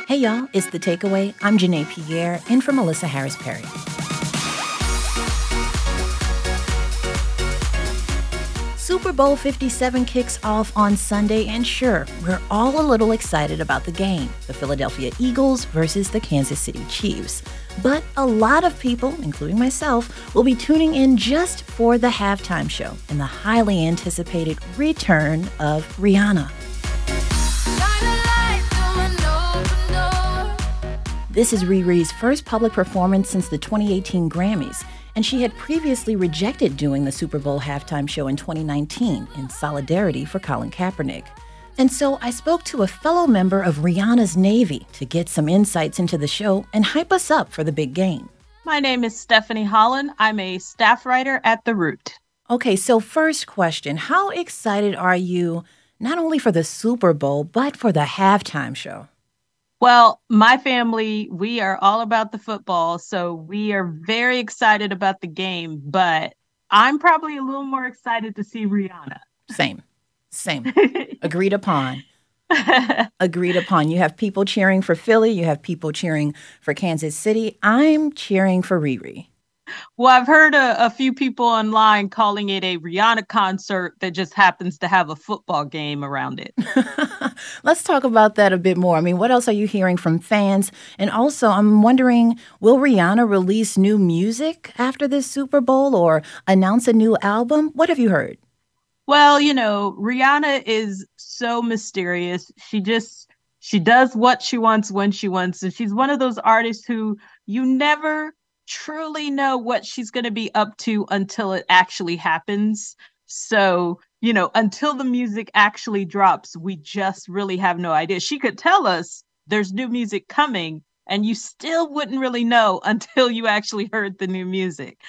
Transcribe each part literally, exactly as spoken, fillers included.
Hey, y'all, it's The Takeaway. I'm Janae Pierre, in for Melissa Harris Perry. Super Bowl fifty-seven kicks off on Sunday, and sure, we're all a little excited about the game, the Philadelphia Eagles versus the Kansas City Chiefs. But a lot of people, including myself, will be tuning in just for the halftime show and the highly anticipated return of Rihanna. This is Riri's first public performance since the twenty eighteen Grammys, and she had previously rejected doing the Super Bowl halftime show in twenty nineteen in solidarity for Colin Kaepernick. And so I spoke to a fellow member of Rihanna's Navy to get some insights into the show and hype us up for the big game. My name is Stephanie Holland. I'm a staff writer at The Root. Okay, so first question, how excited are you not only for the Super Bowl, but for the halftime show? Well, my family, we are all about the football, so we are very excited about the game, but I'm probably a little more excited to see Rihanna. Same, same. Agreed upon. Agreed upon. You have people cheering for Philly, you have people cheering for Kansas City. I'm cheering for Riri. Well, I've heard a, a few people online calling it a Rihanna concert that just happens to have a football game around it. Let's talk about that a bit more. I mean, what else are you hearing from fans? And also, I'm wondering, will Rihanna release new music after this Super Bowl or announce a new album? What have you heard? Well, you know, Rihanna is so mysterious. She just, she does what she wants when she wants. And she's one of those artists who you never truly know what she's going to be up to until it actually happens. So, you know, until the music actually drops, we just really have no idea. She could tell us there's new music coming, and you still wouldn't really know until you actually heard the new music.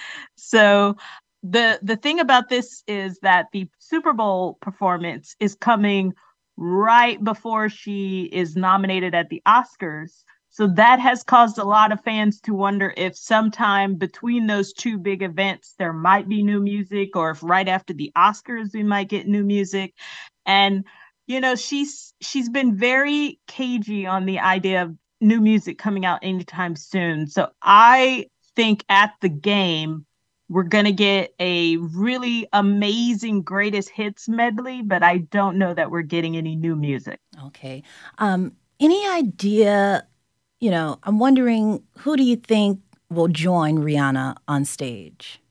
So the the thing about this is that the Super Bowl performance is coming right before she is nominated at the Oscars. So that has caused a lot of fans to wonder if sometime between those two big events, there might be new music, or if right after the Oscars, we might get new music. And, you know, she's she's been very cagey on the idea of new music coming out anytime soon. So I think at the game, we're going to get a really amazing greatest hits medley, but I don't know that we're getting any new music. Okay. Um, any idea... You know, I'm wondering, who do you think will join Rihanna on stage?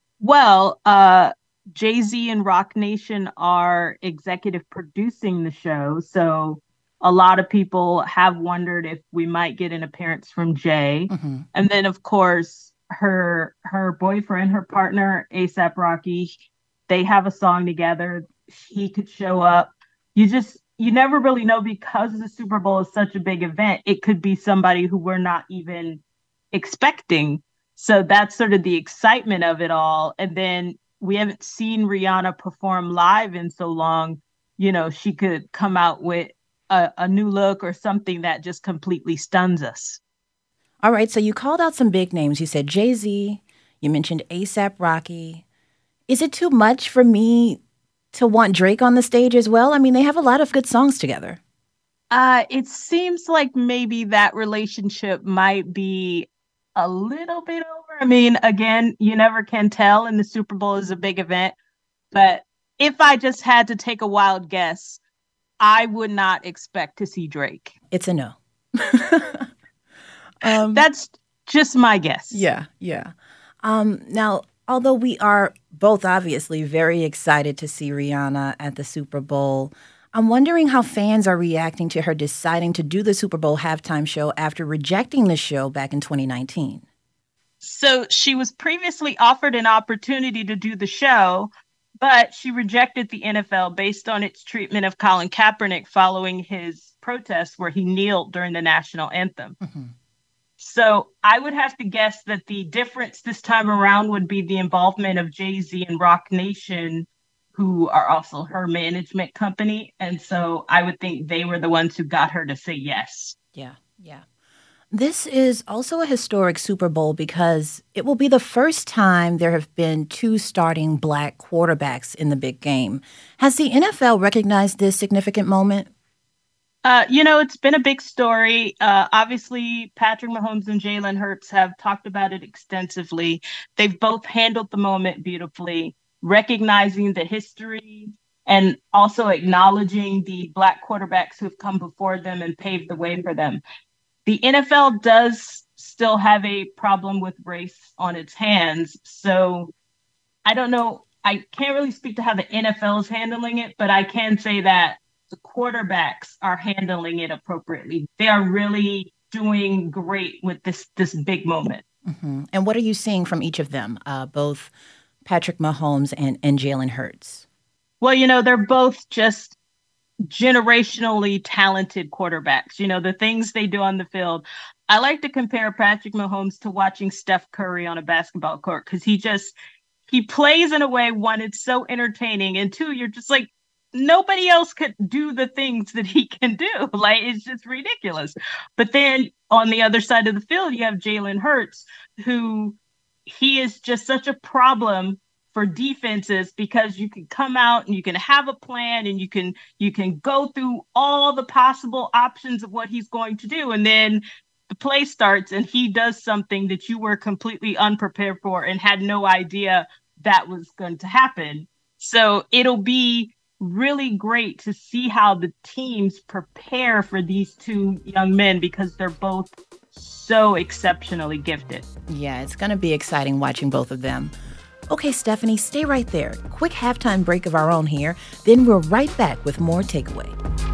Well, uh, Jay-Z and Roc Nation are executive producing the show. So a lot of people have wondered if we might get an appearance from Jay. Mm-hmm. And then, of course, her her boyfriend, her partner, A$AP Rocky, they have a song together. He could show up. You just... You never really know, because the Super Bowl is such a big event. It could be somebody who we're not even expecting. So that's sort of the excitement of it all. And then we haven't seen Rihanna perform live in so long. You know, she could come out with a, a new look or something that just completely stuns us. All right. So you called out some big names. You said Jay-Z. You mentioned A$AP Rocky. Is it too much for me to want Drake on the stage as well? I mean, they have a lot of good songs together. Uh, it seems like maybe that relationship might be a little bit over. I mean, again, you never can tell, and the Super Bowl is a big event. But if I just had to take a wild guess, I would not expect to see Drake. It's a no. um, That's just my guess. Yeah, yeah. Um, now, although we are both obviously very excited to see Rihanna at the Super Bowl, I'm wondering how fans are reacting to her deciding to do the Super Bowl halftime show after rejecting the show back in twenty nineteen. So she was previously offered an opportunity to do the show, but she rejected the N F L based on its treatment of Colin Kaepernick following his protest where he kneeled during the national anthem. Mm-hmm. So I would have to guess that the difference this time around would be the involvement of Jay-Z and Roc Nation, who are also her management company. And so I would think they were the ones who got her to say yes. Yeah, yeah. This is also a historic Super Bowl because it will be the first time there have been two starting Black quarterbacks in the big game. Has the N F L recognized this significant moment? Uh, you know, it's been a big story. Uh, obviously, Patrick Mahomes and Jalen Hurts have talked about it extensively. They've both handled the moment beautifully, recognizing the history and also acknowledging the Black quarterbacks who've come before them and paved the way for them. The N F L does still have a problem with race on its hands. So I don't know. I can't really speak to how the N F L is handling it, but I can say that the quarterbacks are handling it appropriately. They are really doing great with this this big moment. Mm-hmm. And what are you seeing from each of them, uh, both Patrick Mahomes and, and Jalen Hurts? Well, you know, they're both just generationally talented quarterbacks. You know, the things they do on the field. I like to compare Patrick Mahomes to watching Steph Curry on a basketball court because he just he plays in a way, one, it's so entertaining, and two, you're just like, nobody else could do the things that he can do. Like, it's just ridiculous. But then on the other side of the field, you have Jalen Hurts, who he is just such a problem for defenses because you can come out and you can have a plan and you can you can go through all the possible options of what he's going to do. And then the play starts and he does something that you were completely unprepared for and had no idea that was going to happen. So it'll be really great to see how the teams prepare for these two young men because they're both so exceptionally gifted. Yeah, it's going to be exciting watching both of them. Okay, Stephanie, stay right there. Quick halftime break of our own here. Then we're right back with more Takeaway.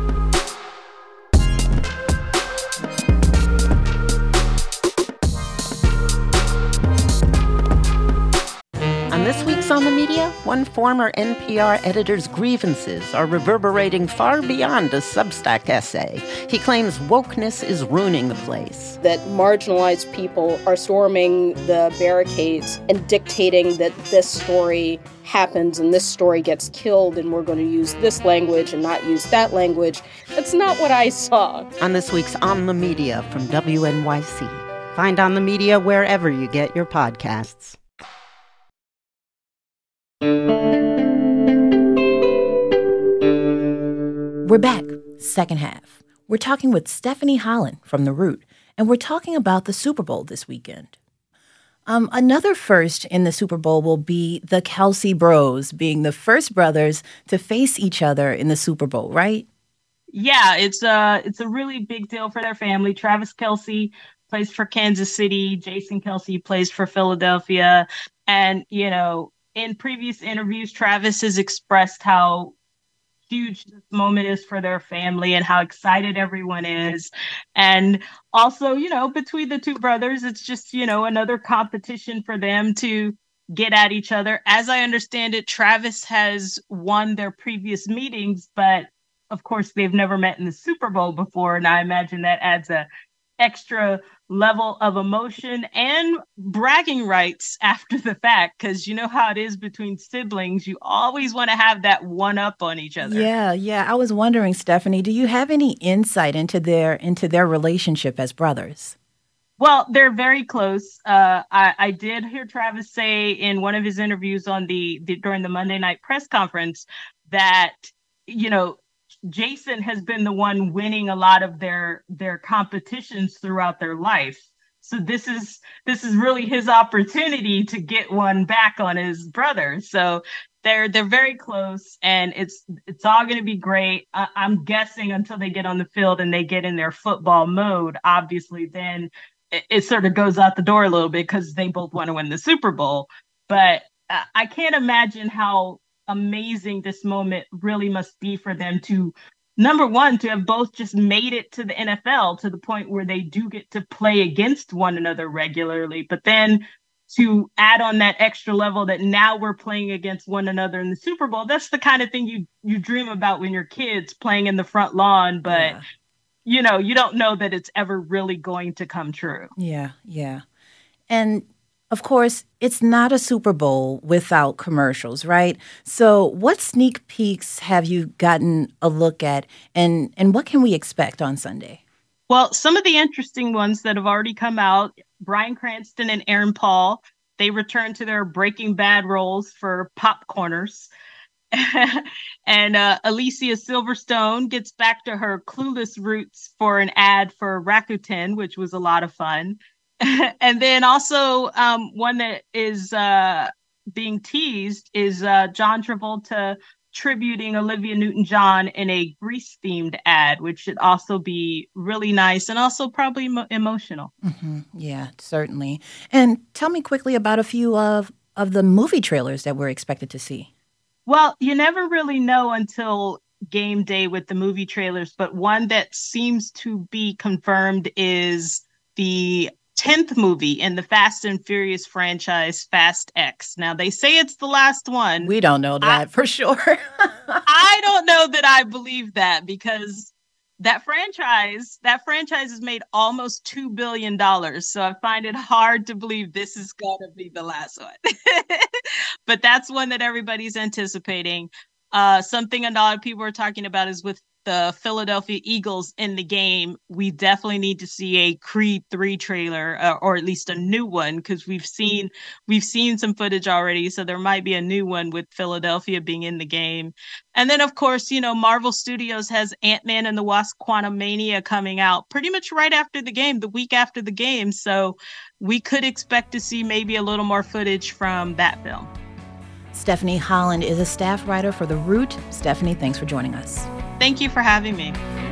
On this week's On the Media, one former N P R editor's grievances are reverberating far beyond a Substack essay. He claims wokeness is ruining the place. That marginalized people are storming the barricades and dictating that this story happens and this story gets killed and we're going to use this language and not use that language. That's not what I saw. On this week's On the Media from W N Y C. Find On the Media wherever you get your podcasts. We're back, second half. We're talking with Stephanie Holland from The Root, and we're talking about the Super Bowl this weekend. Um, another first in the Super Bowl will be the Kelce Bros being the first brothers to face each other in the Super Bowl, right? Yeah, it's a, it's a really big deal for their family. Travis Kelce plays for Kansas City. Jason Kelce plays for Philadelphia. And, you know, in previous interviews, Travis has expressed how huge this moment is for their family and how excited everyone is. And also, you know, between the two brothers, it's just, you know, another competition for them to get at each other. As I understand it, Travis has won their previous meetings, but of course, they've never met in the Super Bowl before. And I imagine that adds a extra level of emotion and bragging rights after the fact, because you know how it is between siblings. You always want to have that one up on each other. Yeah, yeah. I was wondering, Stephanie, do you have any insight into their into their relationship as brothers? Well, they're very close. Uh, I, I did hear Travis say in one of his interviews on the, the during the Monday night press conference that, you know, Jason has been the one winning a lot of their their competitions throughout their life. So this is this is really his opportunity to get one back on his brother. So they're they're very close, and it's it's all going to be great. I, I'm guessing until they get on the field and they get in their football mode, obviously then it, it sort of goes out the door a little bit because they both want to win the Super Bowl. But uh, I can't imagine how amazing this moment really must be for them to, number one, to have both just made it to the N F L to the point where they do get to play against one another regularly, but then to add on that extra level that now we're playing against one another in the Super Bowl. That's the kind of thing you you dream about when you're kids playing in the front lawn, but yeah. you know, you don't know that it's ever really going to come true. Yeah, yeah. And of course, it's not a Super Bowl without commercials, right? So what sneak peeks have you gotten a look at, and, and what can we expect on Sunday? Well, some of the interesting ones that have already come out, Bryan Cranston and Aaron Paul, they returned to their Breaking Bad roles for Popcorners. and uh, Alicia Silverstone gets back to her clueless roots for an ad for Rakuten, which was a lot of fun. And then also um, one that is uh, being teased is uh, John Travolta tributing Olivia Newton-John in a Grease-themed ad, which should also be really nice and also probably mo- emotional. Mm-hmm. Yeah, certainly. And tell me quickly about a few of, of the movie trailers that we're expected to see. Well, you never really know until game day with the movie trailers, but one that seems to be confirmed is the tenth movie in the Fast and Furious franchise, Fast X. Now, they say it's the last one. We don't know that I, for sure. I don't know that I believe that, because that franchise, that franchise has made almost two billion dollars. So I find it hard to believe this is going to be the last one. But that's one that everybody's anticipating. Uh, something a lot of people are talking about is with the Philadelphia Eagles in the game, we definitely need to see a Creed three trailer, uh, or at least a new one, because we've seen we've seen some footage already. So there might be a new one with Philadelphia being in the game. And then, of course, you know, Marvel Studios has Ant-Man and the Wasp: Quantumania coming out pretty much right after the game, the week after the game. So we could expect to see maybe a little more footage from that film. Stephanie Holland is a staff writer for The Root. Stephanie, thanks for joining us. Thank you for having me.